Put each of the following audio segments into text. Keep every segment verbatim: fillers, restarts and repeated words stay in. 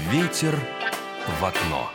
Ветер в окно.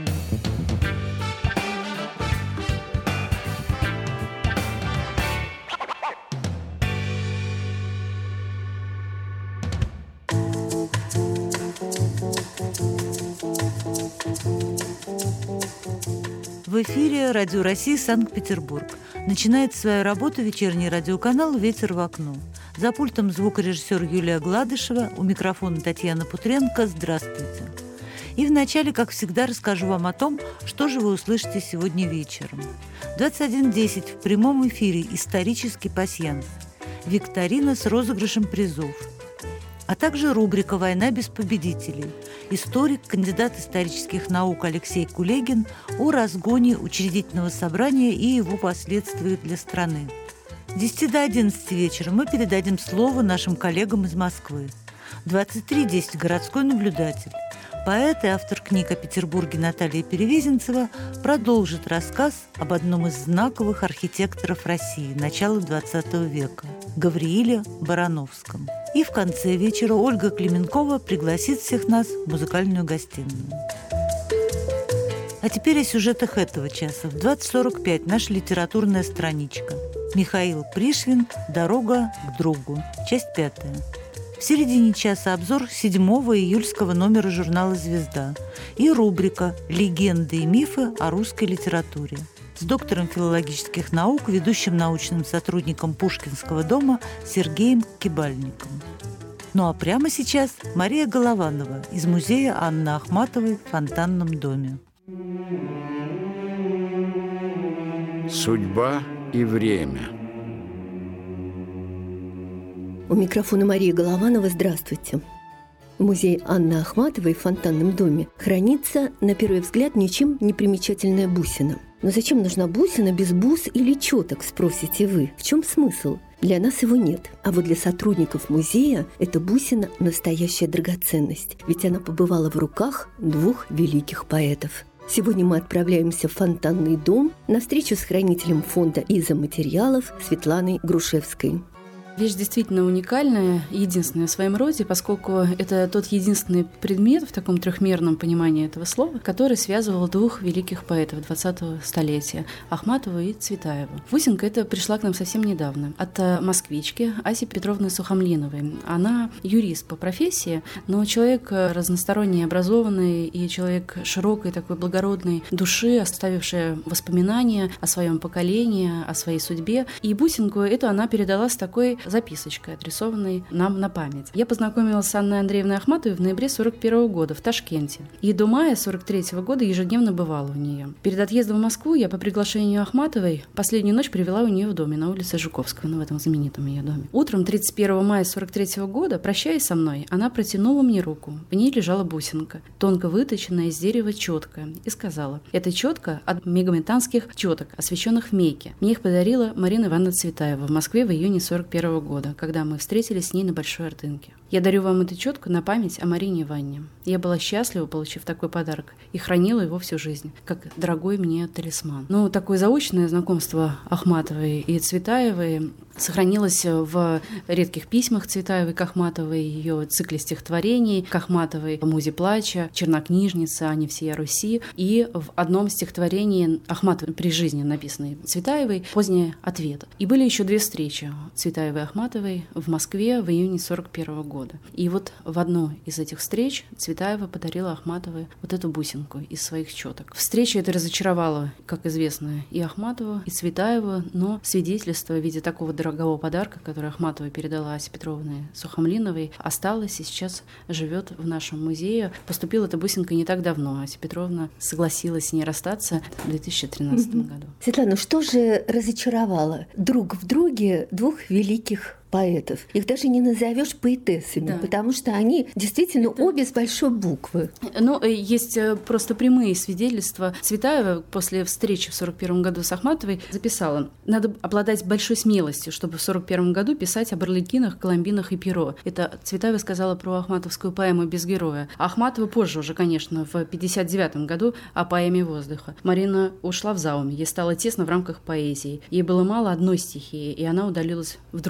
В эфире Радио России Санкт-Петербург. Начинает свою работу вечерний радиоканал «Ветер в окно». За пультом звукорежиссер Юлия Гладышева, у микрофона Татьяна Путренко. Здравствуйте. И вначале, как всегда, расскажу вам о том, что же вы услышите сегодня вечером. В двадцать один десять в прямом эфире исторический пасьянс, викторина с розыгрышем призов, а также рубрика «Война без победителей». Историк, кандидат исторических наук Алексей Кулегин о разгоне учредительного собрания и его последствиях для страны. С десяти до одиннадцати вечера мы передадим слово нашим коллегам из Москвы. В двадцать три десять городской наблюдатель. Поэт и автор книг о Петербурге Наталья Перевезенцева продолжит рассказ об одном из знаковых архитекторов России начала двадцатого века – Гаврииле Барановском. И в конце вечера Ольга Клименкова пригласит всех нас в музыкальную гостиную. А теперь о сюжетах этого часа. В двадцать сорок пять наша литературная страничка. Михаил Пришвин «Дорога к другу». Часть пятая. В середине часа обзор седьмого июльского номера журнала «Звезда» и рубрика «Легенды и мифы о русской литературе» с доктором филологических наук, ведущим научным сотрудником Пушкинского дома Сергеем Кибальником. Ну а прямо сейчас Мария Голованова из музея Анны Ахматовой в Фонтанном доме. Судьба и время. У микрофона Мария Голованова. Здравствуйте. В музее Анны Ахматовой в Фонтанном доме хранится, на первый взгляд, ничем не примечательная бусина. Но зачем нужна бусина без бус или четок, спросите вы? В чем смысл? Для нас его нет. А вот для сотрудников музея эта бусина – настоящая драгоценность. Ведь она побывала в руках двух великих поэтов. Сегодня мы отправляемся в Фонтанный дом на встречу с хранителем фонда изоматериалов Светланой Грушевской. Вещь действительно уникальная, единственная в своем роде, поскольку это тот единственный предмет в таком трехмерном понимании этого слова, который связывал двух великих поэтов двадцатого столетия – Ахматову и Цветаеву. Бусинка эта пришла к нам совсем недавно от москвички Аси Петровны Сухомлиновой. Она юрист по профессии, но человек разносторонне образованный и человек широкой такой благородной души, оставившая воспоминания о своем поколении, о своей судьбе. И бусинку эту она передала с такой записочкой, адресованной нам на память. Я познакомилась с Анной Андреевной Ахматовой в ноябре сорок первого года в Ташкенте. И до мая сорок третьего года ежедневно бывала у нее. Перед отъездом в Москву я по приглашению Ахматовой последнюю ночь провела у нее в доме на улице Жуковского, ну, в этом знаменитом ее доме. Утром тридцать первого мая сорок третьего года, прощаясь со мной, она протянула мне руку. В ней лежала бусинка, тонко выточенная из дерева четка, и сказала: «Это четка от магометанских четок, освященных в Мекке. Мне их подарила Марина Ивановна Цветаева в Москве в июне сорок первого года, когда мы встретились с ней на Большой Ордынке. Я дарю вам эту четку на память о Марине Ивановне. Я была счастлива, получив такой подарок, и хранила его всю жизнь, как дорогой мне талисман». Ну, такое заочное знакомство Ахматовой и Цветаевой сохранилось в редких письмах Цветаевой к Ахматовой, ее цикле стихотворений к Ахматовой, «Музе плача», «Чернокнижница», «Ани всея Руси», и в одном стихотворении Ахматовой при жизни, написанной Цветаевой, «Поздний ответ». И были еще две встречи Цветаевой и Ахматовой в Москве в июне сорок первого года. И вот в одну из этих встреч Цветаева подарила Ахматовой вот эту бусинку из своих четок. Встреча эта разочаровала, как известно, и Ахматову, и Цветаеву, но свидетельство в виде такого дорогого подарка, который Ахматова передала Асе Петровне Сухомлиновой, осталось и сейчас живет в нашем музее. Поступила эта бусинка не так давно. Ася Петровна согласилась с ней расстаться в две тысячи тринадцатом году. Светлана, что же разочаровало друг в друге двух великих поэтов? Их даже не назовешь поэтессами, да, потому что они действительно да. обе с большой буквы. Ну, есть просто прямые свидетельства. Цветаева после встречи в сорок первом году с Ахматовой записала: «Надо обладать большой смелостью, чтобы в сорок первом году писать об Арлекинах, Коломбинах и Перо». Это Цветаева сказала про ахматовскую поэму «Без героя». А Ахматова позже уже, конечно, в пятьдесят девятом году о поэме «Воздуха». Марина ушла в зауме, ей стало тесно в рамках поэзии. Ей было мало одной стихии, и она удалилась в другую.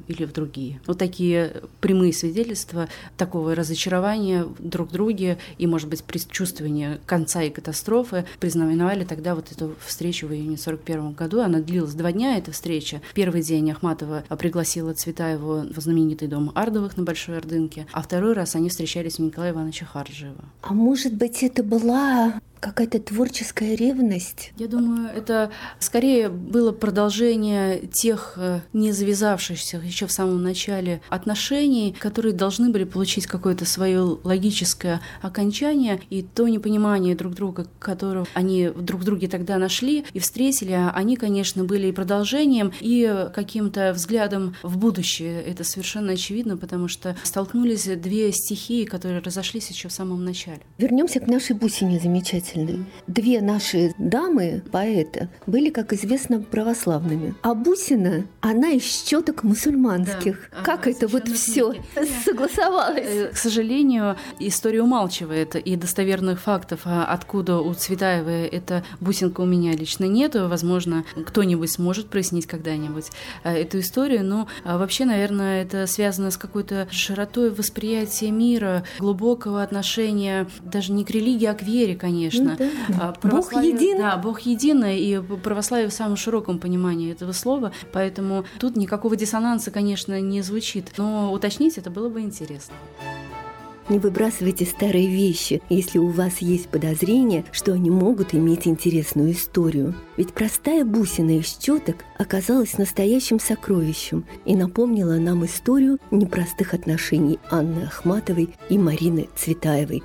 или в другие. Вот такие прямые свидетельства такого разочарования друг в друге и, может быть, предчувствования конца и катастрофы признаменовали тогда вот эту встречу в июне сорок первом году. Она длилась два дня, эта встреча. Первый день Ахматова пригласила Цветаеву в знаменитый дом Ардовых на Большой Ордынке, а второй раз они встречались у Николая Ивановича Харжиева. А может быть, это была какая-то творческая ревность? Я думаю, это скорее было продолжение тех не завязавшихся еще в самом начале отношений, которые должны были получить какое-то свое логическое окончание, и то непонимание друг друга, которое они друг в друге тогда нашли и встретили, они, конечно, были и продолжением, и каким-то взглядом в будущее. Это совершенно очевидно, потому что столкнулись две стихии, которые разошлись еще в самом начале. Вернемся к нашей бусине замечательной. Две наши дамы, поэта, были, как известно, православными. А бусина, она из щеток мусульманских. Да, как это вот все согласовалось? К сожалению, история умалчивает и достоверных фактов, откуда у Цветаевой эта бусинка у меня лично нету. Возможно, кто-нибудь сможет прояснить когда-нибудь эту историю. Но вообще, наверное, это связано с какой-то широтой восприятия мира, глубокого отношения даже не к религии, а к вере, конечно. Ну, да. Бог един. Да, Бог единый, и православие в самом широком понимании этого слова, поэтому тут никакого диссонанса, конечно, не звучит, но уточнить это было бы интересно. Не выбрасывайте старые вещи, если у вас есть подозрение, что они могут иметь интересную историю. Ведь простая бусина из щеток оказалась настоящим сокровищем и напомнила нам историю непростых отношений Анны Ахматовой и Марины Цветаевой.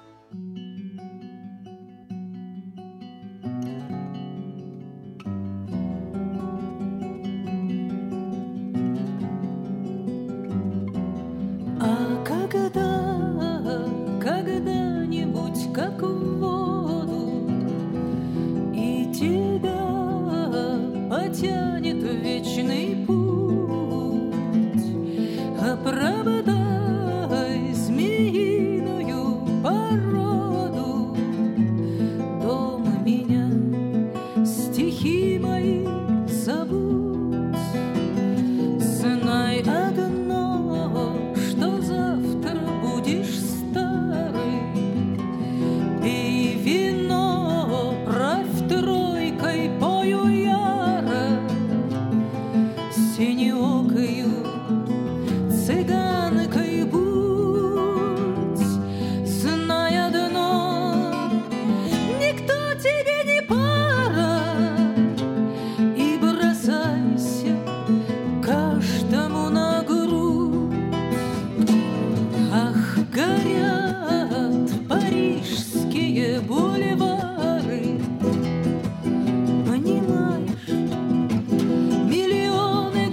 А когда, когда-нибудь, как в воду, и тебя потянет в вечный путь, оправдай змеиную породу, дома меня, стихи мои забудь, знай одно, что завтра будешь старый, пей вино, правь тройкой, пою яро, синеокою цыганкой будь, знай одно, никто тебе не пара, и бросайся каждому на грудь. Ах, горят парижские бульвары, понимаешь, миллионы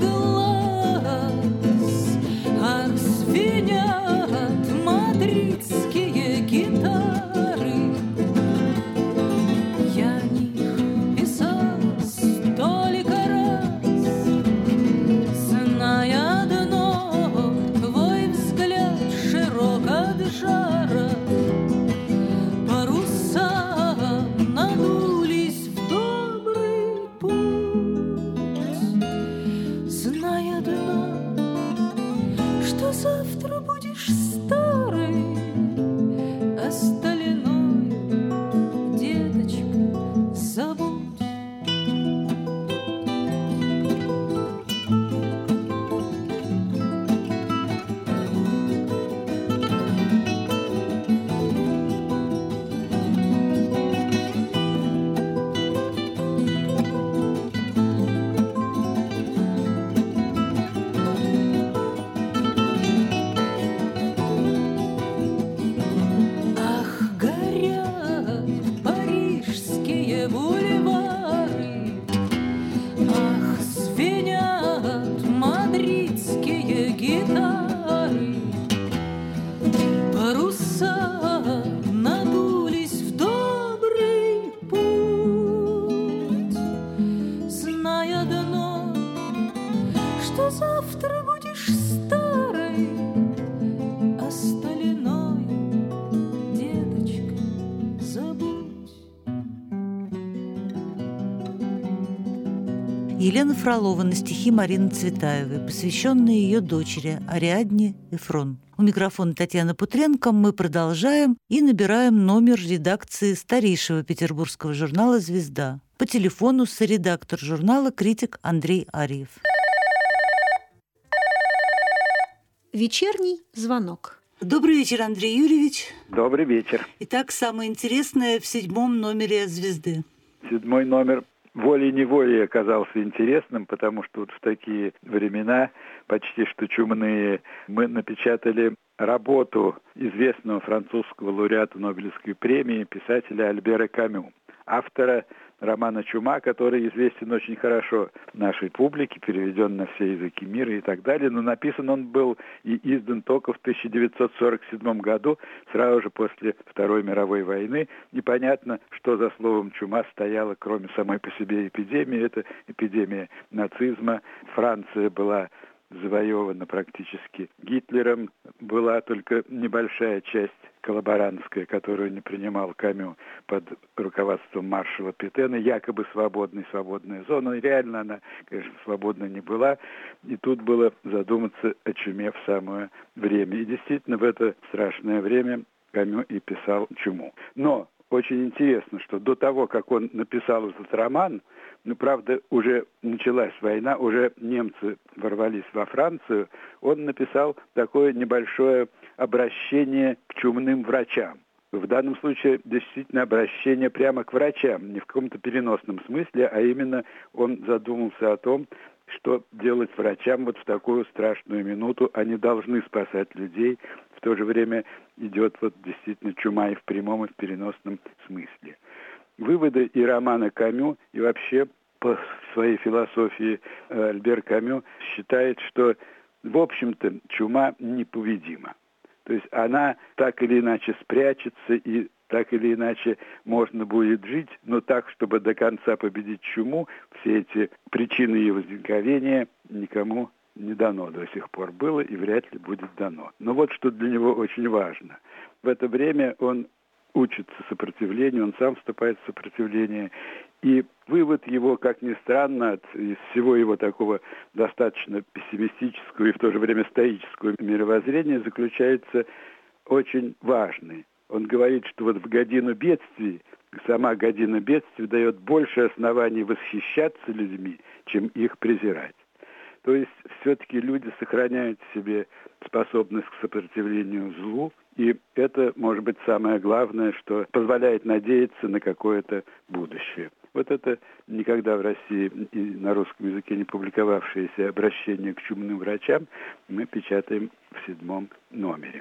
глаз, ах, звенят мадридские гитары. Я о них писал столько раз, зная одно, твой взгляд широк от жара, паруса надулись в добрый путь, зная одно, что завтра будешь старый, остальное, деточка, забудь. Елена Фролова на стихи Марины Цветаевой, посвященные ее дочери Ариадне Эфрон. У микрофона Татьяна Путренко. Мы продолжаем и набираем номер редакции старейшего петербургского журнала «Звезда». По телефону соредактор журнала, критик Андрей Арьев. Вечерний звонок. Добрый вечер, Андрей Юрьевич. Добрый вечер. Итак, самое интересное в седьмом номере «Звезды». Седьмой номер волей-неволей оказался интересным, потому что вот в такие времена, почти что чумные, мы напечатали работу известного французского лауреата Нобелевской премии, писателя Альбера Камю, автора романа «Чума», который известен очень хорошо нашей публике, переведен на все языки мира и так далее. Но написан он был и издан только в тысяча девятьсот сорок седьмом году, сразу же после Второй мировой войны. Непонятно, что за словом «чума» стояло, кроме самой по себе эпидемии. Это эпидемия нацизма. Франция была завоевана практически Гитлером. Была только небольшая часть коллаборантская, которую не принимал Камю под руководством маршала Петена, якобы свободной, свободная зона. И реально она, конечно, свободной не была. И тут было задуматься о чуме в самое время. И действительно, в это страшное время Камю и писал «Чуму». Но очень интересно, что до того, как он написал этот роман, ну, правда, уже началась война, уже немцы ворвались во Францию, он написал такое небольшое обращение к чумным врачам. В данном случае действительно обращение прямо к врачам, не в каком-то переносном смысле, а именно он задумался о том, что делать врачам вот в такую страшную минуту. Они должны спасать людей. В то же время идет вот действительно чума и в прямом, и в переносном смысле. Выводы и романа Камю, и вообще по своей философии Альбер Камю считает, что, в общем-то, чума непобедима. То есть она так или иначе спрячется, и так или иначе можно будет жить, но так, чтобы до конца победить чуму, все эти причины ее возникновения никому не дано до сих пор было и вряд ли будет дано. Но вот что для него очень важно. В это время он учится сопротивлению, он сам вступает в сопротивление. И вывод его, как ни странно, от, из всего его такого достаточно пессимистического и в то же время стоического мировоззрения заключается очень важный. Он говорит, что вот в годину бедствий, сама година бедствий дает больше оснований восхищаться людьми, чем их презирать. То есть все-таки люди сохраняют в себе способность к сопротивлению злу, и это, может быть, самое главное, что позволяет надеяться на какое-то будущее. Вот это никогда в России и на русском языке не публиковавшееся обращение к чумным врачам мы печатаем в седьмом номере.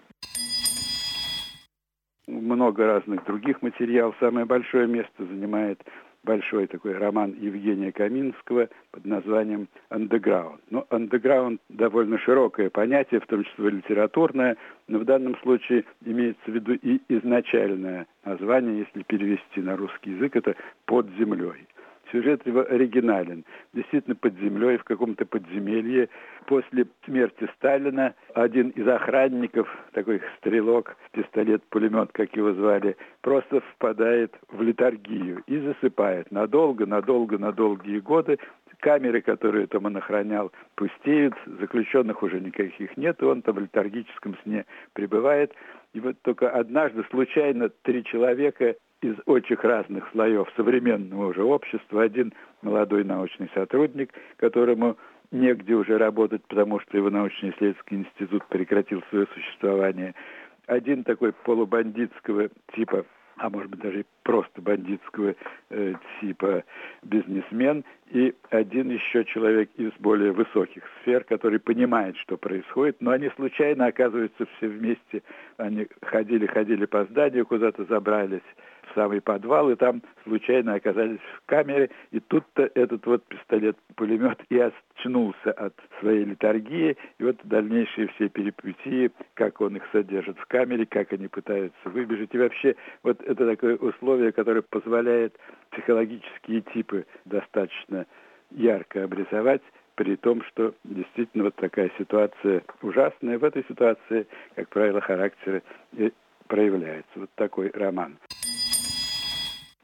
Много разных других материалов. Самое большое место занимает большой такой роман Евгения Каминского под названием «Андеграунд». Ну, «андеграунд» довольно широкое понятие, в том числе литературное, но в данном случае имеется в виду и изначальное название, если перевести на русский язык, это «Под землей». Сюжет его оригинален. Действительно, под землей, в каком-то подземелье. После смерти Сталина один из охранников, такой стрелок, пистолет-пулемет, как его звали, просто впадает в летаргию и засыпает. Надолго, надолго, на долгие годы. Камеры, которые там он охранял, пустеют, заключенных уже никаких нет, и он там в летаргическом сне пребывает. И вот только однажды случайно три человека из очень разных слоев современного уже общества. Один молодой научный сотрудник, которому негде уже работать, потому что его научно-исследовательский институт прекратил свое существование. Один такой полубандитского типа, а может быть даже просто бандитского э, типа бизнесмен, и один еще человек из более высоких сфер, который понимает, что происходит, но они случайно оказываются все вместе. Они ходили-ходили по зданию, куда-то забрались в самый подвал, и там случайно оказались в камере, и тут-то этот вот пистолет-пулемет и очнулся от своей летаргии, и вот дальнейшие все перипетии, как он их содержит в камере, как они пытаются выбежать, и вообще вот это такое условие, которое позволяет психологические типы достаточно ярко обрисовать, при том, что действительно вот такая ситуация ужасная. В этой ситуации, как правило, характеры и проявляются. Вот такой роман.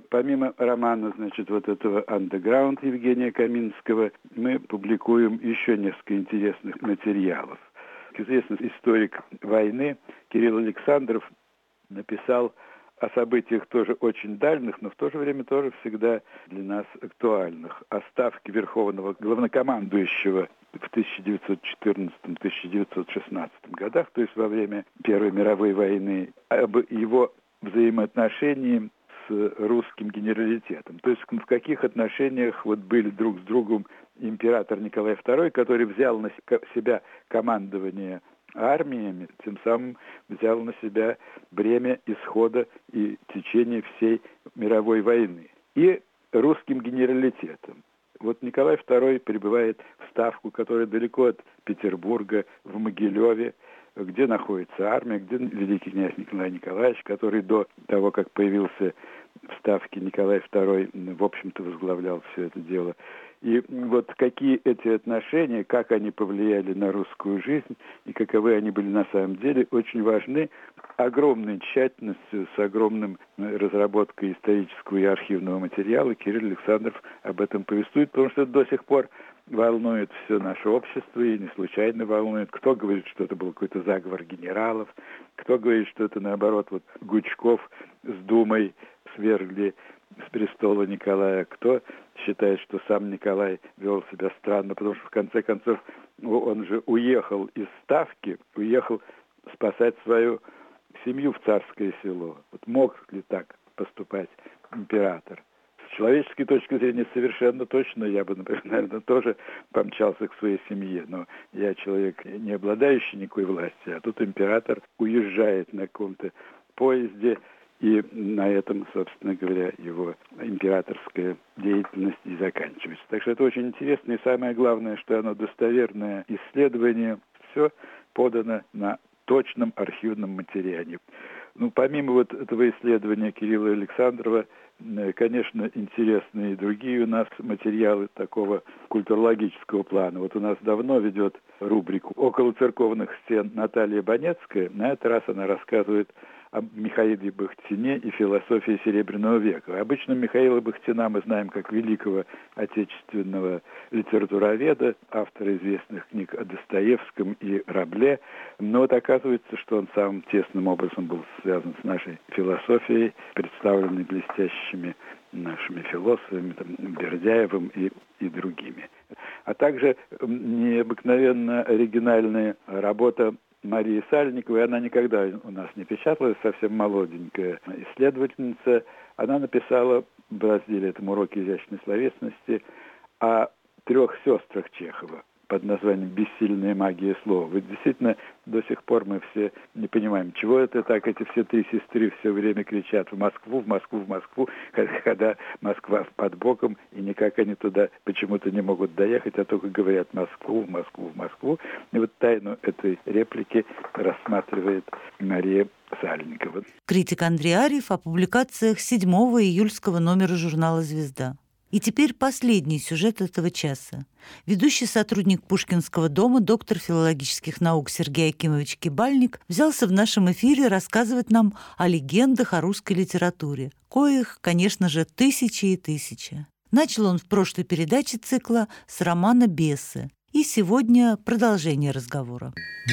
помимо романа, значит, вот этого «Андеграунд» Евгения Каминского, мы публикуем еще несколько интересных материалов. Известный историк войны Кирилл Александров написал о событиях тоже очень дальних, но в то же время тоже всегда для нас актуальных. О ставке верховного главнокомандующего в тысяча девятьсот четырнадцатом — тысяча девятьсот шестнадцатом годах, то есть во время Первой мировой войны, об его взаимоотношении с русским генералитетом. То есть в каких отношениях вот были друг с другом император Николай второй, который взял на себя командование армиями, тем самым взял на себя бремя исхода и течения всей мировой войны, и русским генералитетом. Вот Николай второй прибывает в Ставку, которая далеко от Петербурга, в Могилеве, где находится армия, где великий князь Николай Николаевич, который до того, как появился в Ставке Николай второй, в общем-то, возглавлял все это дело. И вот какие эти отношения, как они повлияли на русскую жизнь и каковы они были на самом деле, очень важны. Огромной тщательностью, с огромным разработкой исторического и архивного материала Кирилл Александров об этом повествует, потому что это до сих пор волнует все наше общество, и не случайно волнует. Кто говорит, что это был какой-то заговор генералов, кто говорит, что это, наоборот, вот Гучков с Думой свергли с престола Николая, кто считает, что сам Николай вел себя странно, потому что, в конце концов, он же уехал из Ставки, уехал спасать свою семью в Царское Село. Вот мог ли так поступать император? С человеческой точки зрения совершенно точно я бы, например, наверное, тоже помчался к своей семье, но я человек, не обладающий никакой властью, а тут император уезжает на каком-то поезде, и на этом, собственно говоря, его императорская деятельность и заканчивается. Так что это очень интересно, и самое главное, что оно достоверное исследование, все подано на точном архивном материале. Ну, помимо вот этого исследования Кирилла Александрова, конечно, интересны и другие у нас материалы такого культурологического плана. Вот у нас давно ведет рубрику «Около церковных стен» Наталья Банецкая. На этот раз она рассказывает о Михаиле Бахтине и философии Серебряного века. Обычно Михаила Бахтина мы знаем как великого отечественного литературоведа, автора известных книг о Достоевском и Рабле, но вот оказывается, что он самым тесным образом был связан с нашей философией, представленной блестящими нашими философами, там, Бердяевым и, и другими. А также необыкновенно оригинальная работа Марии Сальниковой, она никогда у нас не печаталась, совсем молоденькая исследовательница. Она написала в разделе этом «Уроки изящной словесности» о трех сестрах Чехова под названием «Бессильная магия слова». Ведь действительно до сих пор мы все не понимаем, чего это так, эти все три сестры все время кричат в Москву, в Москву, в Москву, когда Москва под боком, и никак они туда почему-то не могут доехать, а только говорят «Москву, в Москву, в Москву». И вот тайну этой реплики рассматривает Мария Сальникова. Критик Андрей Арьев о публикациях седьмого июльского номера журнала «Звезда». И теперь последний сюжет этого часа. Ведущий сотрудник Пушкинского дома, доктор филологических наук Сергей Акимович Кибальник взялся в нашем эфире рассказывать нам о легендах о русской литературе, коих, конечно же, тысячи и тысячи. Начал он в прошлой передаче цикла с романа «Бесы». И сегодня продолжение разговора.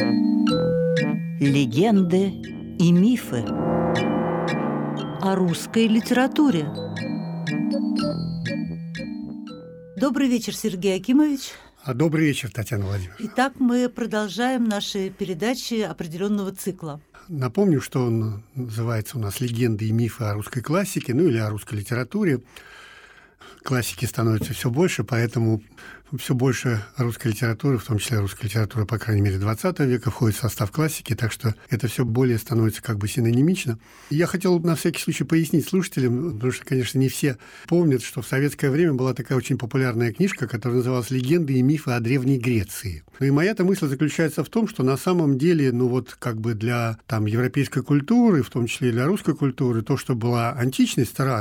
Легенды и мифы о русской литературе. Добрый вечер, Сергей Акимович. Добрый вечер, Татьяна Владимировна. Итак, мы продолжаем наши передачи определенного цикла. Напомню, что он называется у нас «Легенды и мифы о русской классике», ну или о русской литературе. Классики становится все больше, поэтому все больше русской литературы, в том числе русской литературы, по крайней мере, двадцатого века, входит в состав классики, так что это все более становится как бы синонимично. Я хотел на всякий случай пояснить слушателям, потому что, конечно, не все помнят, что в советское время была такая очень популярная книжка, которая называлась «Легенды и мифы о Древней Греции». Ну и моя-то мысль заключается в том, что на самом деле, ну вот как бы для там европейской культуры, в том числе и для русской культуры, то, что была античность раньше –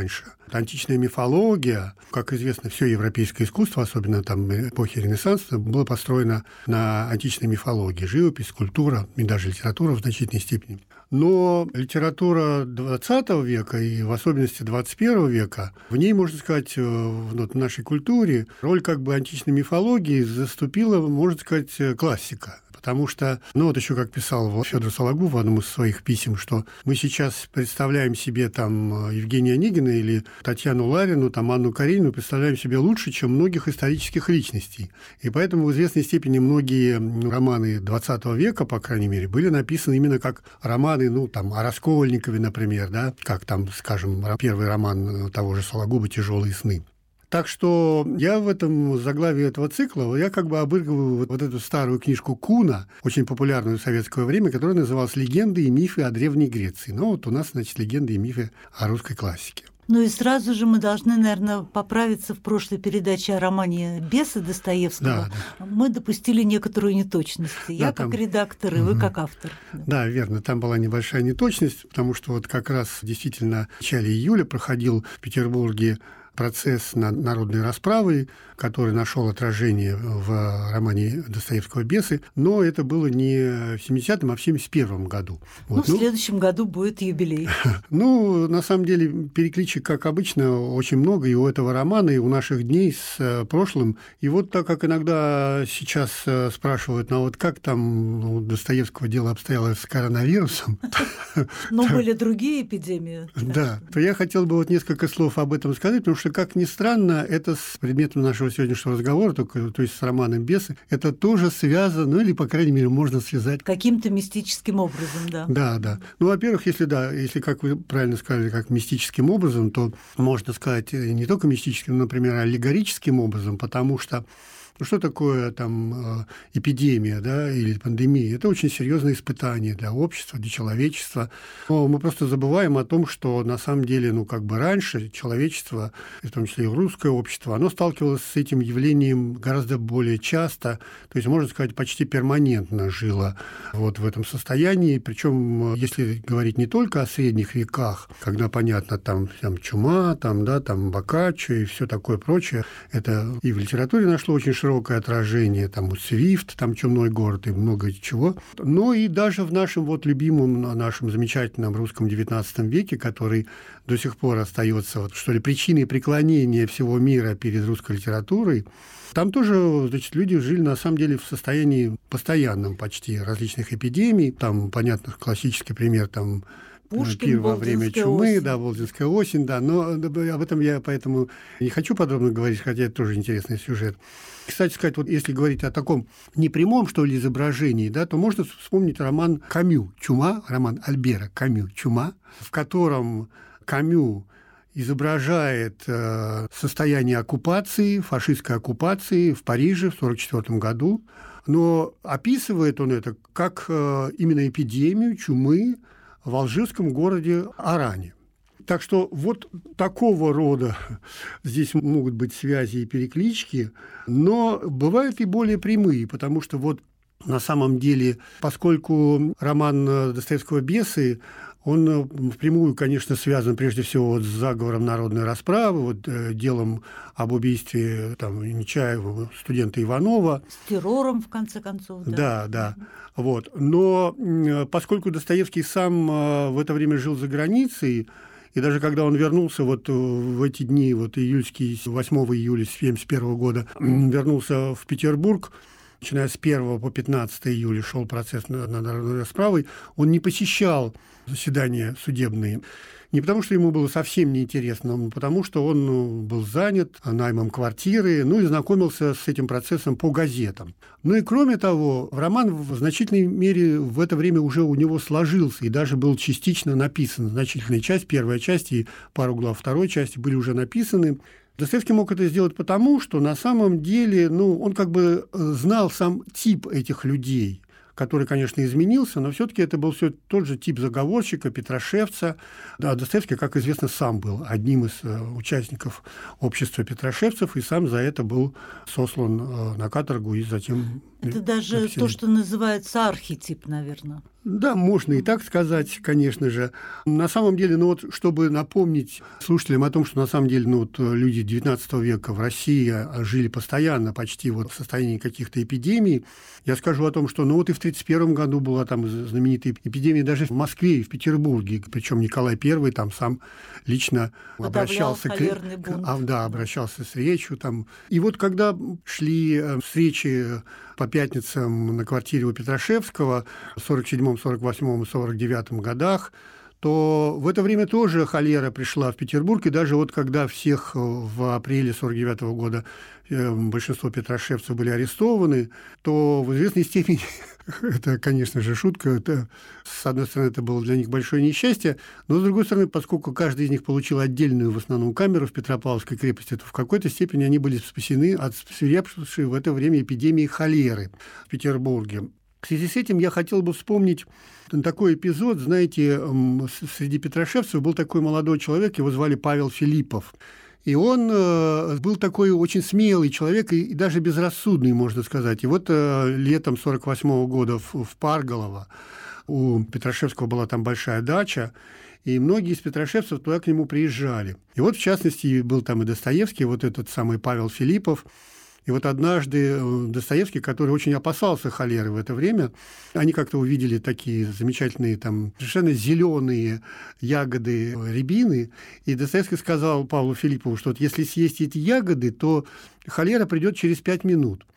Античная мифология, как известно, все европейское искусство, особенно там эпохи Ренессанса, было построено на античной мифологии. Живопись, скульптура и даже литература в значительной степени. Но литература двадцатого века и в особенности двадцать первого века, в ней, можно сказать, в нашей культуре роль как бы античной мифологии заступила, можно сказать, классика. Потому что, ну вот еще как писал Федор Сологуб в одном из своих писем, что мы сейчас представляем себе там Евгения Онегина или Татьяну Ларину, там Анну Каренину, представляем себе лучше, чем многих исторических личностей. И поэтому в известной степени многие романы двадцатого века, по крайней мере, были написаны именно как романы, ну там о Раскольникове, например, да, как там, скажем, первый роман того же Сологуба «Тяжелые сны». Так что я в этом заглавии этого цикла, я как бы обыгрываю вот, вот эту старую книжку Куна, очень популярную в советское время, которая называлась «Легенды и мифы о Древней Греции». Ну вот у нас, значит, легенды и мифы о русской классике. Ну и сразу же мы должны, наверное, поправиться в прошлой передаче о романе «Бесы» Достоевского. Да, да. Мы допустили некоторую неточность. Да, я там... как редактор, и угу. вы как автор. Да. да, верно. Там была небольшая неточность, потому что вот как раз действительно в начале июля проходил в Петербурге процесс над народной расправой, который нашел отражение в романе Достоевского «Бесы», но это было не в семидесятом, а в семьдесят первом году. Ну, вот. В следующем году будет юбилей. Ну, на самом деле, перекличек, как обычно, очень много и у этого романа, и у наших дней с прошлым. И вот так как иногда сейчас спрашивают, ну вот как там у Достоевского дело обстояло с коронавирусом? Но были другие эпидемии. Да, то я хотел бы вот несколько слов об этом сказать, потому что, как ни странно, это с предметом нашего сегодняшнего разговора, только, то есть с романом «Бесы», это тоже связано, ну или, по крайней мере, можно связать. Каким-то мистическим образом, да. Да, да. Ну, во-первых, если, да, если, как вы правильно сказали, как мистическим образом, то можно сказать не только мистическим, например, а аллегорическим образом, потому что ну, что такое там эпидемия, да, или пандемия? Это очень серьезное испытание для общества, для человечества. Но мы просто забываем о том, что на самом деле, ну, как бы раньше человечество, в том числе и русское общество, оно сталкивалось с этим явлением гораздо более часто, то есть, можно сказать, почти перманентно жило вот в этом состоянии. Причем, если говорить не только о средних веках, когда, понятно, там, там чума, там, да, там Боккаччо и все такое прочее, это и в литературе нашло очень широкое отражение, там у Свифт, там «Чумной город» и много чего. Но и даже в нашем вот любимом, нашем замечательном русском девятнадцатом веке, который до сих пор остается, вот, что ли, причиной преклонения всего мира перед русской литературой, там тоже, значит, люди жили, на самом деле, в состоянии постоянном почти различных эпидемий. Там, понятно, классический пример, там, Пушкин, пир во время чумы, осень. да, Болдинская осень, да, но об этом я поэтому не хочу подробно говорить, хотя это тоже интересный сюжет. Кстати сказать, вот если говорить о таком непрямом, что ли, изображении, да, то можно вспомнить роман Камю «Чума», роман Альбера Камю «Чума», в котором Камю изображает э, состояние оккупации, фашистской оккупации в Париже в сорок четвёртом году, но описывает он это как э, именно эпидемию чумы в алжирском городе Оране. Так что вот такого рода здесь могут быть связи и переклички, но бывают и более прямые, потому что вот на самом деле, поскольку роман Достоевского «Бесы», он впрямую, конечно, связан прежде всего вот с заговором народной расправы, вот, э, делом об убийстве там, Нечаева, студента Иванова. С террором, в конце концов. Да, да. да. Вот. Но э, поскольку Достоевский сам э, в это время жил за границей, и даже когда он вернулся вот в эти дни, вот июльские, восьмого июля семьдесят первого года, вернулся в Петербург, начиная с первого по пятнадцатое июля шел процесс над народной расправой, он не посещал заседания судебные. Не потому, что ему было совсем неинтересно, но потому, что он ну, был занят наймом квартиры, ну и знакомился с этим процессом по газетам. Ну и кроме того, роман в значительной мере в это время уже у него сложился и даже был частично написан. Значительная часть, первая часть и пару глав второй части были уже написаны. Достоевский мог это сделать потому, что на самом деле ну, он как бы знал сам тип этих людей, который, конечно, изменился, но все-таки это был все тот же тип заговорщика, петрошевца. Да, Достоевский, как известно, сам был одним из участников общества петрошевцев и сам за это был сослан на каторгу и затем... Это даже то, что называется архетип, наверное. Да, можно и так сказать, конечно же. На самом деле, ну вот, чтобы напомнить слушателям о том, что на самом деле, ну вот, люди девятнадцатого века в России жили постоянно, почти вот в состоянии каких-то эпидемий, я скажу о том, что, ну вот и в тридцать первом году была там знаменитая эпидемия даже в Москве и в Петербурге, причем Николай Первый там сам лично Подавлял обращался к, к, а, да, обращался с речью там. И вот когда шли встречи по пятницам на квартире у Петрашевского в сорок седьмом, сорок восьмом и сорок девятом годах, то в это время тоже холера пришла в Петербург, и даже вот когда всех в апреле сорок девятого года большинство петрошевцев были арестованы, то в известной степени, это, конечно же, шутка, это, с одной стороны, это было для них большое несчастье, но, с другой стороны, поскольку каждый из них получил отдельную, в основном, камеру в Петропавловской крепости, то в какой-то степени они были спасены от свирепствовавшей в это время эпидемии холеры в Петербурге. В связи с этим я хотел бы вспомнить такой эпизод. Знаете, среди петрошевцев был такой молодой человек, его звали Павел Филиппов. И он э, был такой очень смелый человек и, и даже безрассудный, можно сказать. И вот э, летом сорок восьмого года в, в Парголово у Петрошевского была там большая дача, и многие из петрошевцев туда к нему приезжали. И вот, в частности, был там и Достоевский, вот этот самый Павел Филиппов. И вот однажды Достоевский, который очень опасался холеры в это время, они как-то увидели такие замечательные, там, совершенно зеленые ягоды рябины, и Достоевский сказал Павлу Филиппову, что вот если съесть эти ягоды, то холера придет через пять минут.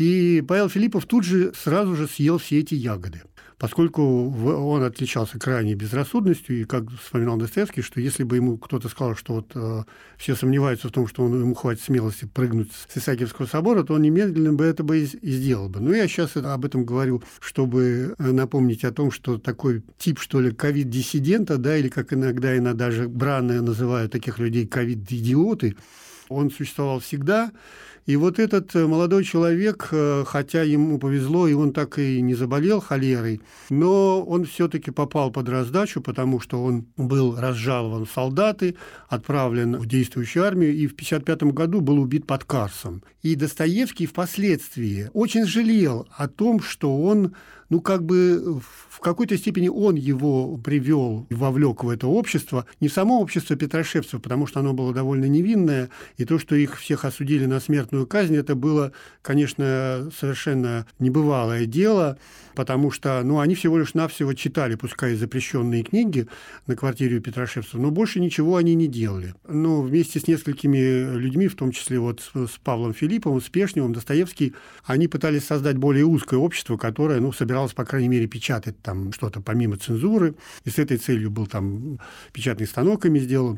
И Павел Филиппов тут же сразу же съел все эти ягоды, поскольку он отличался крайней безрассудностью, и, как вспоминал Достоевский, что если бы ему кто-то сказал, что вот э, все сомневаются в том, что он, ему хватит смелости прыгнуть с Исаакиевского собора, то он немедленно бы это бы и, и сделал бы. Но я сейчас об этом говорю, чтобы напомнить о том, что такой тип, что ли, ковид-диссидента, да, или как иногда, иногда даже бранно называют таких людей ковид-идиоты, он существовал всегда. И вот этот молодой человек, хотя ему повезло, и он так и не заболел холерой, но он все-таки попал под раздачу, потому что он был разжалован в солдаты, отправлен в действующую армию, и в пятьдесят пятом году был убит под Карсом. И Достоевский впоследствии очень жалел о том, что он, ну, как бы в какой-то степени он его привел, вовлек в это общество, не в само общество петрошевцев, потому что оно было довольно невинное, и то, что их всех осудили на смертную казнь, это было, конечно, совершенно небывалое дело, потому что, ну, они всего лишь навсего читали, пускай запрещенные книги на квартире у петрошевцев, но больше ничего они не делали. Но вместе с несколькими людьми, в том числе вот с, с Павлом Филипповым, с Пешневым, Достоевский, они пытались создать более узкое общество, которое, ну, собиралось, по крайней мере, печатать там что-то помимо цензуры, и с этой целью был там печатный станок ими сделан.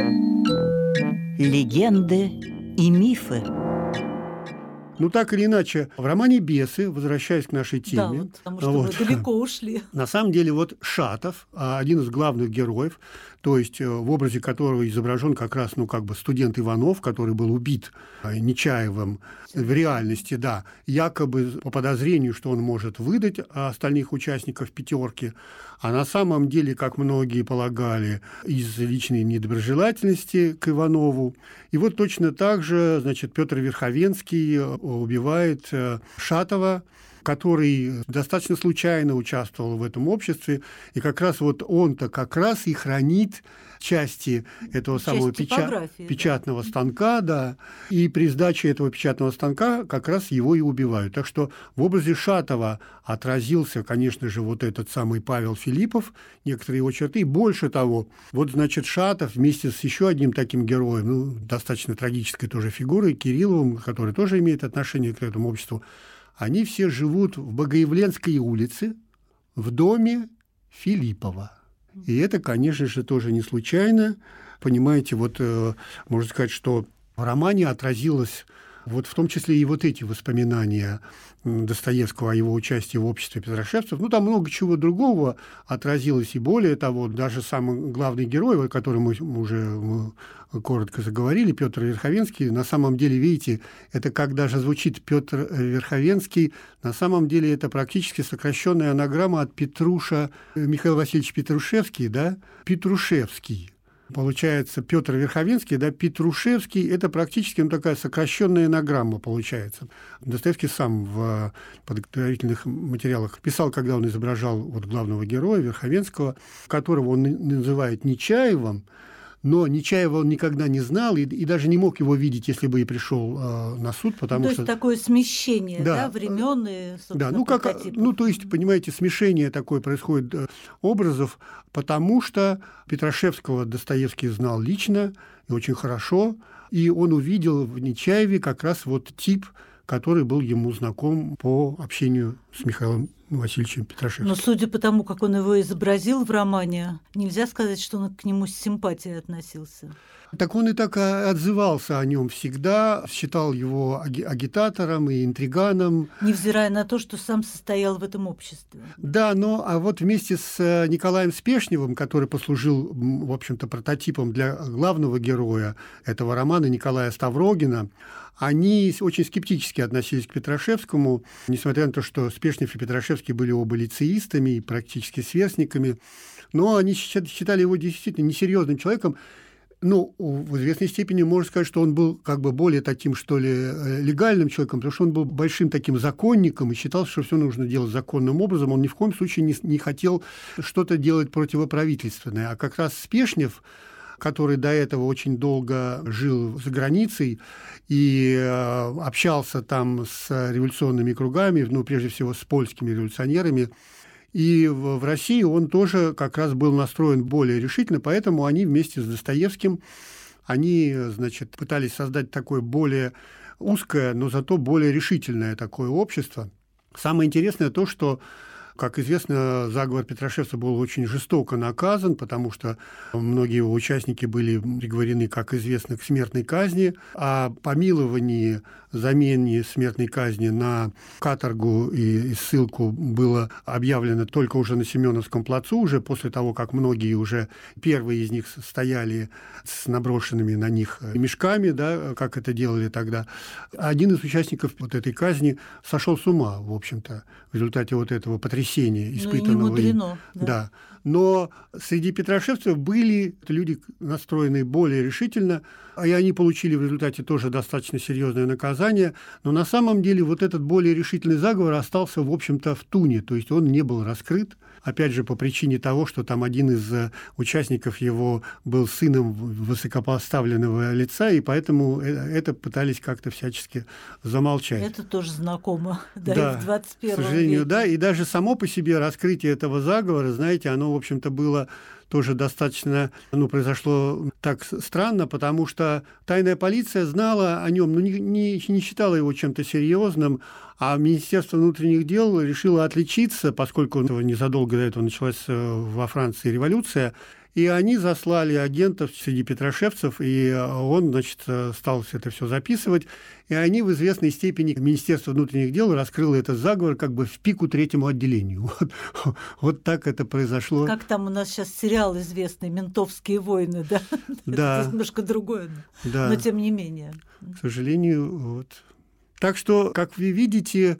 Легенды и мифы. Ну, так или иначе, в романе «Бесы», возвращаясь к нашей теме... Да, вот, потому что вот, мы далеко ушли. На самом деле, вот Шатов, один из главных героев, то есть в образе которого изображен как раз, ну, как бы студент Иванов, который был убит Нечаевым в реальности, да, якобы по подозрению, что он может выдать остальных участников «пятерки», а на самом деле, как многие полагали, из личной недоброжелательности к Иванову. И вот точно так же, значит, Петр Верховенский убивает Шатова, который достаточно случайно участвовал в этом обществе, и как раз вот он-то как раз и хранит части этого часть самого печа- печатного да. станка, да, и при сдаче этого печатного станка как раз его и убивают. Так что в образе Шатова отразился, конечно же, вот этот самый Павел Филиппов, некоторые его черты. И больше того, вот, значит, Шатов вместе с еще одним таким героем, ну, достаточно трагической тоже фигурой, Кирилловым, который тоже имеет отношение к этому обществу, они все живут в Богоявленской улице в доме Филиппова. И это, конечно же, тоже не случайно. Понимаете, вот э, можно сказать, что в романе отразилось вот в том числе и вот эти воспоминания Достоевского о его участии в обществе петрошевцев. Ну, там много чего другого отразилось, и более того, даже самый главный герой, о котором мы уже мы коротко заговорили, Петр Верховенский, на самом деле, видите, это как даже звучит Петр Верховенский, на самом деле это практически сокращенная анаграмма от Петруша, Михаил Васильевич Петрушевский, да, Петрушевский. получается, Петр Верховенский, да, Петрушевский, это практически ну, такая сокращенная энограмма получается. Достоевский сам в подготовительных материалах писал, когда он изображал вот главного героя Верховенского, которого он называет Нечаевым, но Нечаева он никогда не знал и, и даже не мог его видеть, если бы и пришел э, на суд, потому ну, то что... есть такое смещение, да, да времен и, да, ну, как, ну, то есть, понимаете, смешение такое происходит э, образов, потому что Петрашевского Достоевский знал лично и очень хорошо, и он увидел в Нечаеве как раз вот тип, который был ему знаком по общению с Михаилом Васильевичем Петрашевским. Но судя по тому, как он его изобразил в романе, нельзя сказать, что он к нему с симпатией относился. Так он и так отзывался о нем всегда, считал его агитатором и интриганом. Невзирая на то, что сам состоял в этом обществе. Да, но а вот вместе с Николаем Спешневым, который послужил, в общем-то, прототипом для главного героя этого романа Николая Ставрогина, они очень скептически относились к Петрашевскому, несмотря на то, что Спешнев и Петрашевский были оба лицеистами и практически сверстниками, но они считали его действительно несерьезным человеком. Ну, в известной степени можно сказать, что он был как бы более таким, что ли, легальным человеком, потому что он был большим таким законником и считал, что все нужно делать законным образом. Он ни в коем случае не, не хотел что-то делать противоправительственное. А как раз Спешнев, который до этого очень долго жил за границей и э, общался там с революционными кругами, ну, прежде всего, с польскими революционерами, и в, в России он тоже как раз был настроен более решительно, поэтому они вместе с Достоевским, они, значит, пытались создать такое более узкое, но зато более решительное такое общество. Самое интересное то, что, как известно, заговор Петрашевца был очень жестоко наказан, потому что многие его участники были приговорены, как известно, к смертной казни. О помиловании, замене смертной казни на каторгу и, и ссылку было объявлено только уже на Семеновском плацу, уже после того, как многие уже, первые из них стояли с наброшенными на них мешками, да, как это делали тогда. Один из участников вот этой казни сошел с ума, в общем-то, в результате вот этого потрясения, испытанного. Ну, и не мудрено, да. Да. Но среди петрашевцев были люди, настроенные более решительно, и они получили в результате тоже достаточно серьезное наказание. Но на самом деле вот этот более решительный заговор остался, в общем-то, в туне, то есть он не был раскрыт. Опять же, по причине того, что там один из участников его был сыном высокопоставленного лица, и поэтому это пытались как-то всячески замолчать. Это тоже знакомо, да, да, и в двадцать первом к сожалению, веке. да, и даже само по себе раскрытие этого заговора, знаете, оно, в общем-то, было тоже достаточно, ну, произошло так странно, потому что тайная полиция знала о нем, но не, не, не считала его чем-то серьезным, а Министерство внутренних дел решило отличиться, поскольку незадолго до этого началась во Франции революция, и они заслали агентов среди петрашевцев, и он, значит, стал это все записывать, и они в известной степени, Министерство внутренних дел раскрыло этот заговор как бы в пику третьему отделению. Вот, вот так это произошло. Как там у нас сейчас сериал известный «Ментовские войны», да? Да. Это немножко другое, да. Но тем не менее. К сожалению, вот. Так что, как вы видите,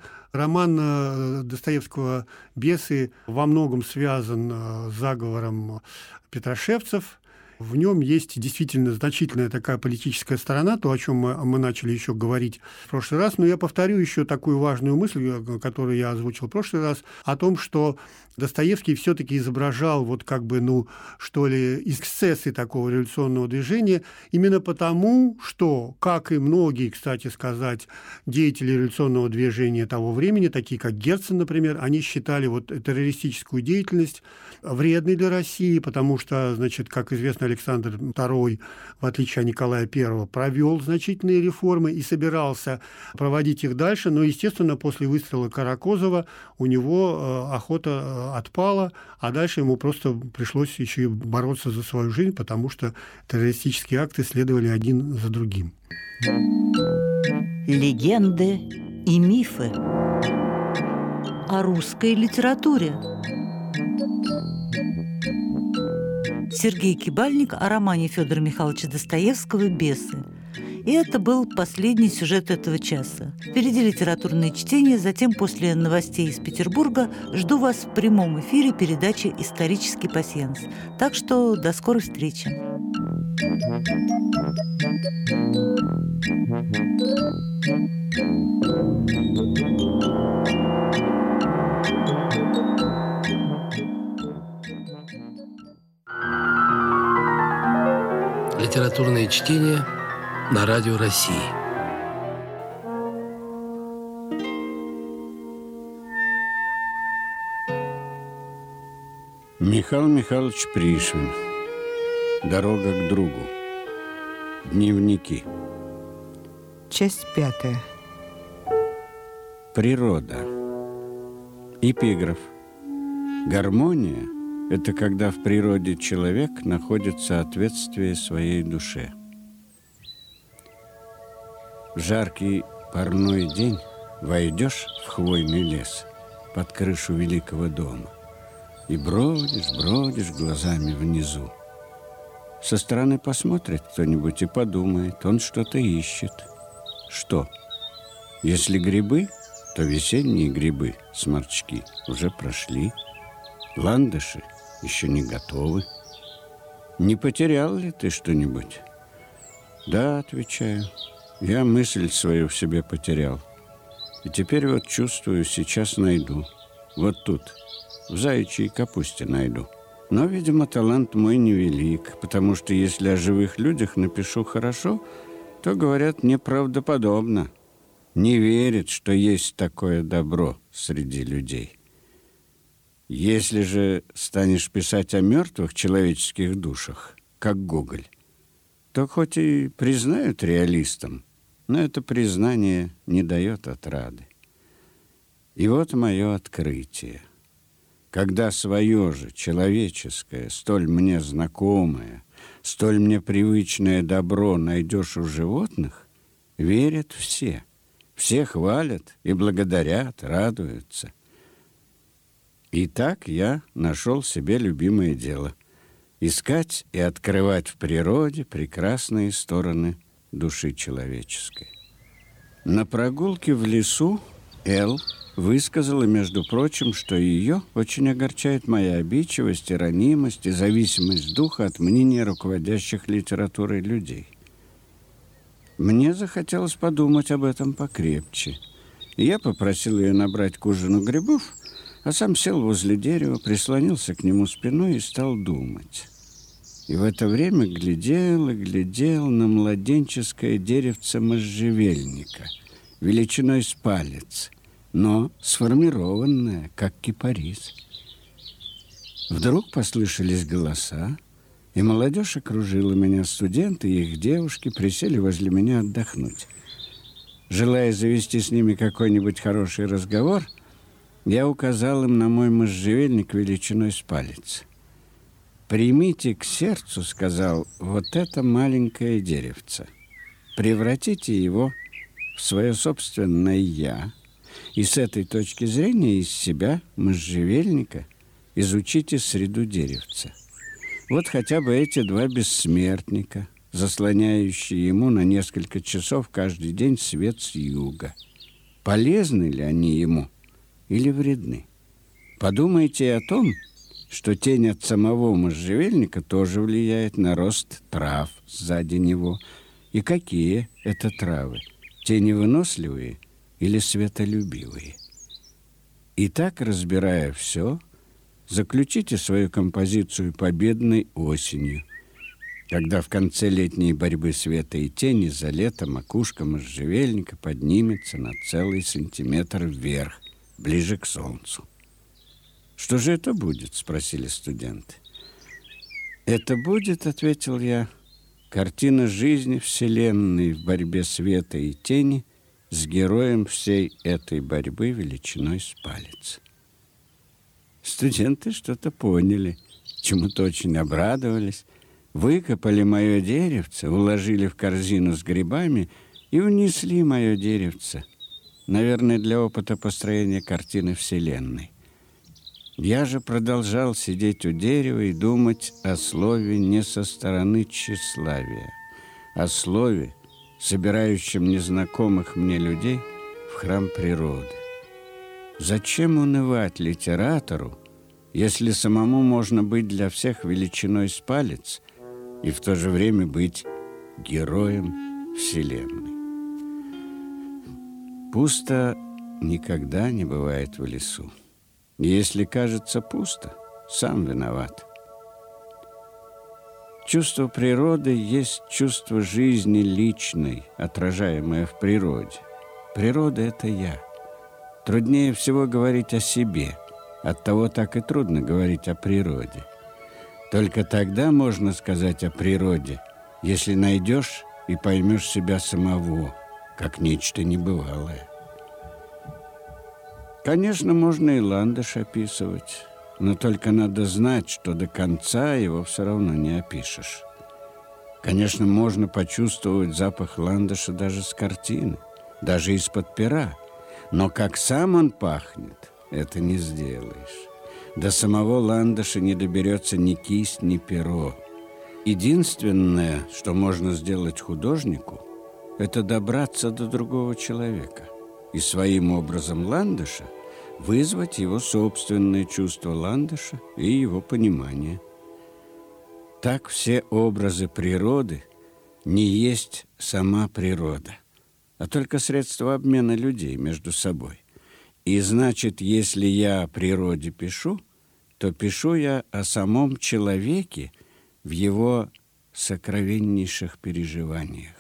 роман Достоевского «Бесы» во многом связан с заговором петрашевцев. В нем есть действительно значительная такая политическая сторона, то, о чем мы, мы начали еще говорить в прошлый раз. Но я повторю еще такую важную мысль, которую я озвучил в прошлый раз, о том, что Достоевский все-таки изображал вот как бы, ну, что ли, эксцессы такого революционного движения именно потому, что, как и многие, кстати сказать, деятели революционного движения того времени, такие как Герцен, например, они считали вот террористическую деятельность вредной для России, потому что, значит, как известно, Александр второй, в отличие от Николая первого, провел значительные реформы и собирался проводить их дальше, но, естественно, после выстрела Каракозова у него э, охота отпала, а дальше ему просто пришлось еще и бороться за свою жизнь, потому что террористические акты следовали один за другим. Легенды и мифы о русской литературе. Сергей Кибальник о романе Федора Михайловича Достоевского «Бесы». И это был последний сюжет этого часа. Впереди литературное чтение, затем после новостей из Петербурга жду вас в прямом эфире передачи «Исторический пасьянс». Так что до скорой встречи. Литературное чтение на Радио России. Михаил Михайлович Пришвин. Дорога к другу. Дневники. Часть пятая. Природа. Эпиграф. Гармония – это когда в природе человек находит соответствие своей душе. В жаркий парной день войдешь в хвойный лес под крышу великого дома и бродишь, бродишь глазами внизу. Со стороны посмотрит кто-нибудь и подумает, он что-то ищет. Что? Если грибы, то весенние грибы, сморчки, уже прошли. Ландыши еще не готовы. Не потерял ли ты что-нибудь? Да, отвечаю, я мысль свою в себе потерял. И теперь вот чувствую, сейчас найду. Вот тут, в заячьей капусте найду. Но, видимо, талант мой невелик, потому что если о живых людях напишу хорошо, то, говорят, неправдоподобно. Не верят, что есть такое добро среди людей. Если же станешь писать о мертвых человеческих душах, как Гоголь, то хоть и признают реалистом, но это признание не дает отрады. И вот мое открытие. Когда свое же человеческое, столь мне знакомое, столь мне привычное добро найдешь у животных, верят все. Все хвалят и благодарят, радуются. И так я нашел себе любимое дело – искать и открывать в природе прекрасные стороны души человеческой. На прогулке в лесу Эл высказала, между прочим, что ее очень огорчает моя обидчивость и ранимость и зависимость духа от мнения руководящих литературой людей. Мне захотелось подумать об этом покрепче. И я попросил ее набрать к ужину грибов, а сам сел возле дерева, прислонился к нему спиной и стал думать. И в это время глядел и глядел на младенческое деревце можжевельника, величиной с палец, но сформированное, как кипарис. Вдруг послышались голоса, и молодежь окружила меня, студенты и их девушки присели возле меня отдохнуть. Желая завести с ними какой-нибудь хороший разговор, я указал им на мой можжевельник величиной с палец. «Примите к сердцу, — сказал, — вот это маленькое деревце. Превратите его в свое собственное «я», и с этой точки зрения из себя, можжевельника, изучите среду деревца. Вот хотя бы эти два бессмертника, заслоняющие ему на несколько часов каждый день свет с юга. Полезны ли они ему или вредны? Подумайте о том, что тень от самого можжевельника тоже влияет на рост трав сзади него. И какие это травы? Теневыносливые или светолюбивые? Итак, разбирая все, заключите свою композицию победной осенью, когда в конце летней борьбы света и тени за лето макушка можжевельника поднимется на целый сантиметр вверх, ближе к солнцу. «Что же это будет?» – спросили студенты. «Это будет, – ответил я, – картина жизни Вселенной в борьбе света и тени с героем всей этой борьбы величиной с палец». Студенты что-то поняли, чему-то очень обрадовались, выкопали мое деревце, уложили в корзину с грибами и унесли мое деревце, наверное, для опыта построения картины Вселенной. Я же продолжал сидеть у дерева и думать о слове не со стороны тщеславия, о слове, собирающем незнакомых мне людей в храм природы. Зачем унывать литератору, если самому можно быть для всех величиной с палец и в то же время быть героем Вселенной. Пусто никогда не бывает в лесу. Если кажется пусто, сам виноват. Чувство природы есть чувство жизни личной, отражаемое в природе. Природа – это я. Труднее всего говорить о себе. Оттого так и трудно говорить о природе. Только тогда можно сказать о природе, если найдешь и поймешь себя самого, как нечто небывалое. Конечно, можно и ландыш описывать, но только надо знать, что до конца его все равно не опишешь. Конечно, можно почувствовать запах ландыша даже с картины, даже из-под пера, но как сам он пахнет, это не сделаешь. До самого ландыша не доберется ни кисть, ни перо. Единственное, что можно сделать художнику, это добраться до другого человека и своим образом ландыша вызвать его собственное чувство ландыша и его понимание. Так все образы природы не есть сама природа, а только средство обмена людей между собой. И значит, если я о природе пишу, то пишу я о самом человеке в его сокровеннейших переживаниях.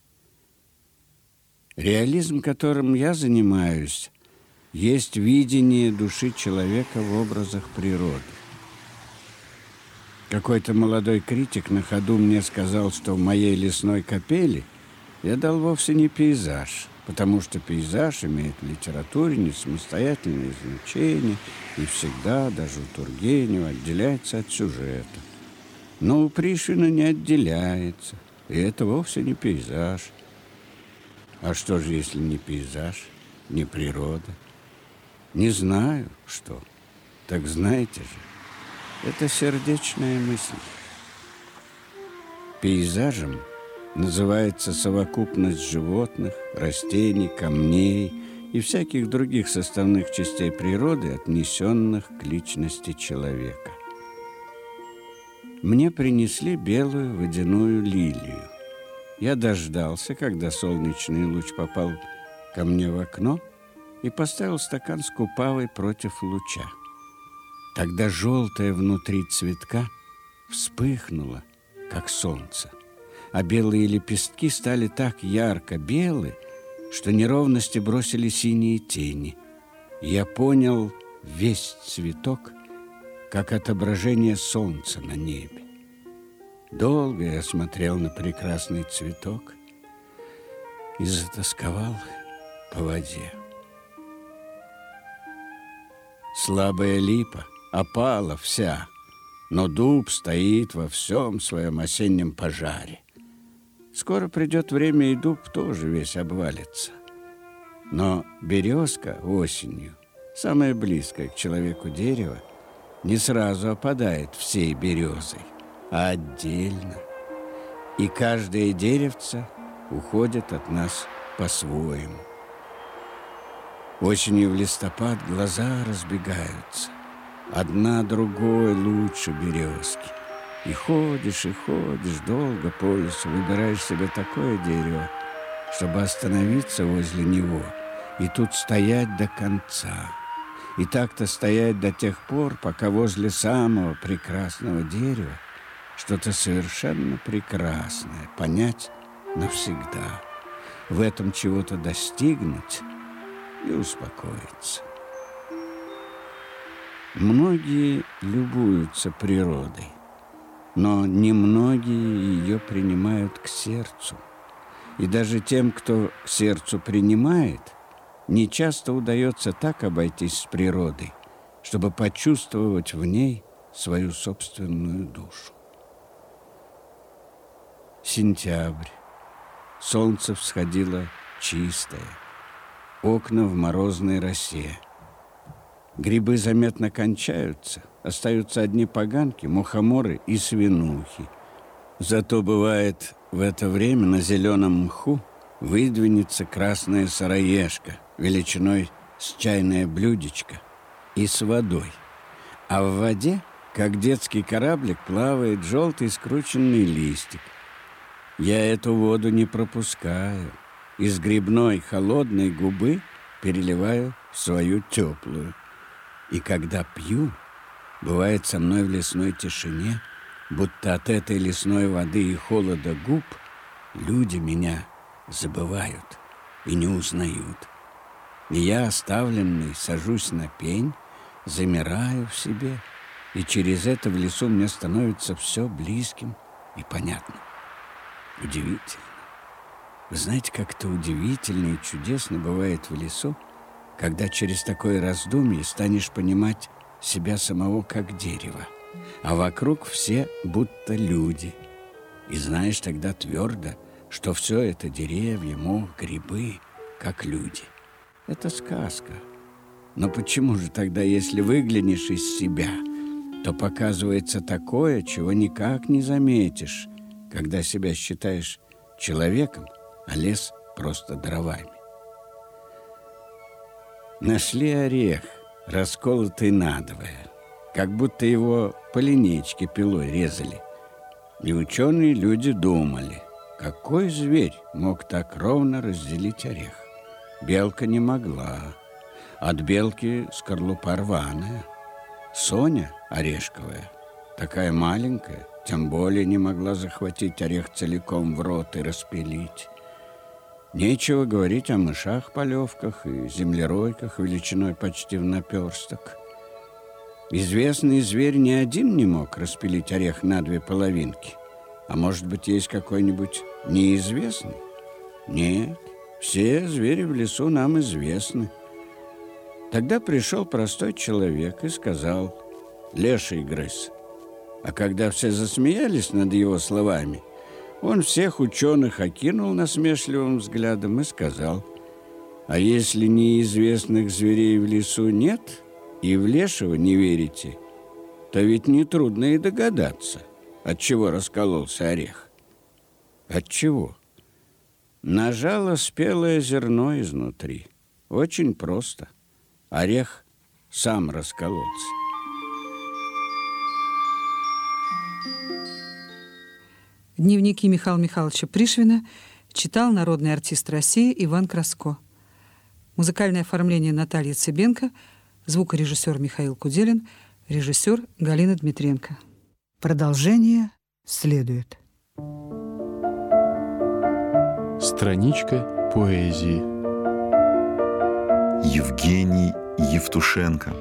Реализм, которым я занимаюсь, есть видение души человека в образах природы. Какой-то молодой критик на ходу мне сказал, что в моей лесной капели я дал вовсе не пейзаж, потому что пейзаж имеет в литературе не самостоятельное значение и всегда, даже у Тургенева, отделяется от сюжета. Но у Пришвина не отделяется, и это вовсе не пейзаж. А что же, если не пейзаж, не природа? Не знаю, что. Так знаете же, это сердечная мысль. Пейзажем называется совокупность животных, растений, камней и всяких других составных частей природы, отнесенных к личности человека. Мне принесли белую водяную лилию. Я дождался, когда солнечный луч попал ко мне в окно, и поставил стакан с купавой против луча. Тогда желтое внутри цветка вспыхнуло, как солнце, а белые лепестки стали так ярко белы, что неровности бросили синие тени. Я понял весь цветок, как отображение солнца на небе. Долго я смотрел на прекрасный цветок и затосковал по воде. Слабая липа опала вся, но дуб стоит во всем своем осеннем пожаре. Скоро придет время, и дуб тоже весь обвалится. Но березка осенью, самое близкое к человеку дерево, не сразу опадает всей березой, а отдельно. И каждое деревце уходит от нас по-своему. Осенью в листопад глаза разбегаются. Одна другой лучше березки. И ходишь, и ходишь долго по лесу, выбираешь себе такое дерево, чтобы остановиться возле него и тут стоять до конца. И так-то стоять до тех пор, пока возле самого прекрасного дерева что-то совершенно прекрасное понять навсегда. В этом чего-то достигнуть и успокоиться. Многие любуются природой, но немногие ее принимают к сердцу. И даже тем, кто к сердцу принимает, нечасто удается так обойтись с природой, чтобы почувствовать в ней свою собственную душу. Сентябрь. Солнце всходило чистое. Окна в морозной росе. Грибы заметно кончаются, остаются одни поганки, мухоморы и свинухи. Зато бывает в это время на зеленом мху выдвинется красная сыроежка величиной с чайное блюдечко и с водой. А в воде как детский кораблик плавает желтый скрученный листик. Я эту воду не пропускаю. Из грибной холодной губы переливаю в свою теплую. И когда пью, бывает со мной в лесной тишине, будто от этой лесной воды и холода губ люди меня забывают и не узнают. И я, оставленный, сажусь на пень, замираю в себе, и через это в лесу мне становится все близким и понятным. Удивительно. Вы знаете, как это удивительно и чудесно бывает в лесу, когда через такое раздумье станешь понимать себя самого как дерево, а вокруг все будто люди. И знаешь тогда твердо, что все это деревья, мох, грибы, как люди. Это сказка. Но почему же тогда, если выглянешь из себя, то показывается такое, чего никак не заметишь, когда себя считаешь человеком, а лес просто дровами? Нашли орех, расколотый надвое, как будто его по линейке пилой резали. И ученые люди думали, какой зверь мог так ровно разделить орех? Белка не могла. От белки скорлупа рваная. Соня орешковая, такая маленькая, тем более не могла захватить орех целиком в рот и распилить. Нечего говорить о мышах-полевках и землеройках величиной почти в наперсток. Известный зверь ни один не мог распилить орех на две половинки. А может быть, есть какой-нибудь неизвестный? Нет, все звери в лесу нам известны. Тогда пришел простой человек и сказал: «Леший грыз». А когда все засмеялись над его словами, он всех ученых окинул насмешливым взглядом и сказал: «А если неизвестных зверей в лесу нет, и в лешего не верите, то ведь нетрудно и догадаться, от чего раскололся орех». От чего? Нажало спелое зерно изнутри. Очень просто. Орех сам раскололся. Дневники Михаила Михайловича Пришвина читал народный артист России Иван Краско. Музыкальное оформление Наталья Цыбенко, звукорежиссер Михаил Куделин, режиссер Галина Дмитренко. Продолжение следует. Страничка поэзии. Евгений Евтушенко.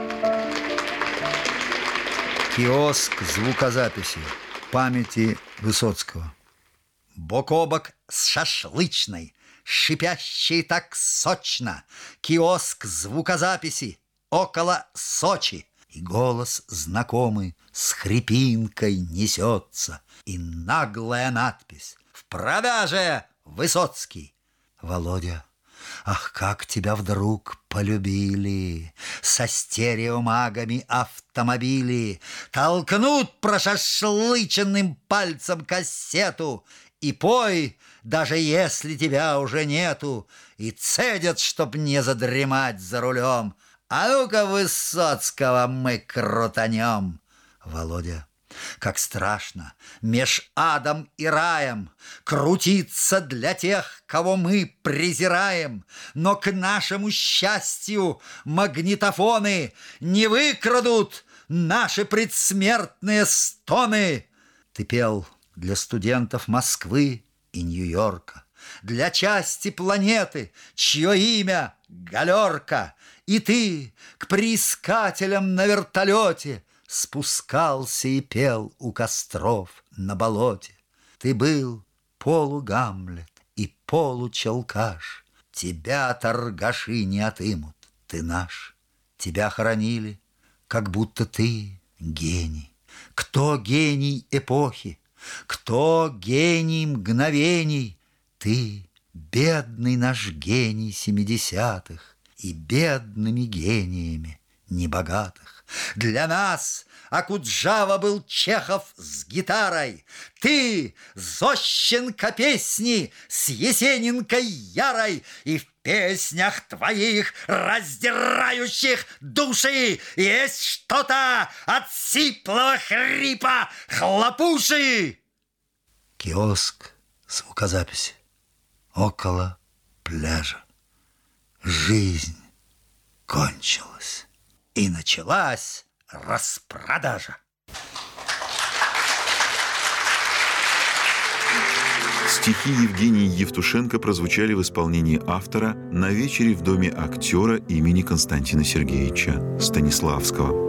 Киоск звукозаписи памяти Высоцкого. Бок о бок с шашлычной, шипящей так сочно, киоск звукозаписи около Сочи. И голос знакомый с хрипинкой несется, и наглая надпись: «В продаже Высоцкий». Володя, ах, как тебя вдруг полюбили со стереомагами автомобили, толкнут прошашлыченным пальцем кассету и пой, даже если тебя уже нету, и цедят, чтоб не задремать за рулем. А ну-ка Высоцкого мы крутанем. Володя, как страшно меж адом и раем крутиться для тех, кого мы презираем, но к нашему счастью магнитофоны не выкрадут наши предсмертные стоны. Ты пел для студентов Москвы и Нью-Йорка, для части планеты, чье имя Галерка, и ты к приискателям на вертолете спускался и пел у костров на болоте. Ты был полугамлет и получелкаш, тебя торгаши не отымут, ты наш. Тебя хоронили, как будто ты гений. Кто гений эпохи, кто гений мгновений? Ты бедный наш гений семидесятых, и бедными гениями небогатых. Для нас Акуджава был Чехов с гитарой, ты Зощенко песни с Есенинкой ярой, и в песнях твоих, раздирающих души, есть что-то от сиплого хрипа хлопуши. Киоск звукозаписи около пляжа. Жизнь кончилась, и началась распродажа. Стихи Евгения Евтушенко прозвучали в исполнении автора на вечере в доме актера имени Константина Сергеевича Станиславского.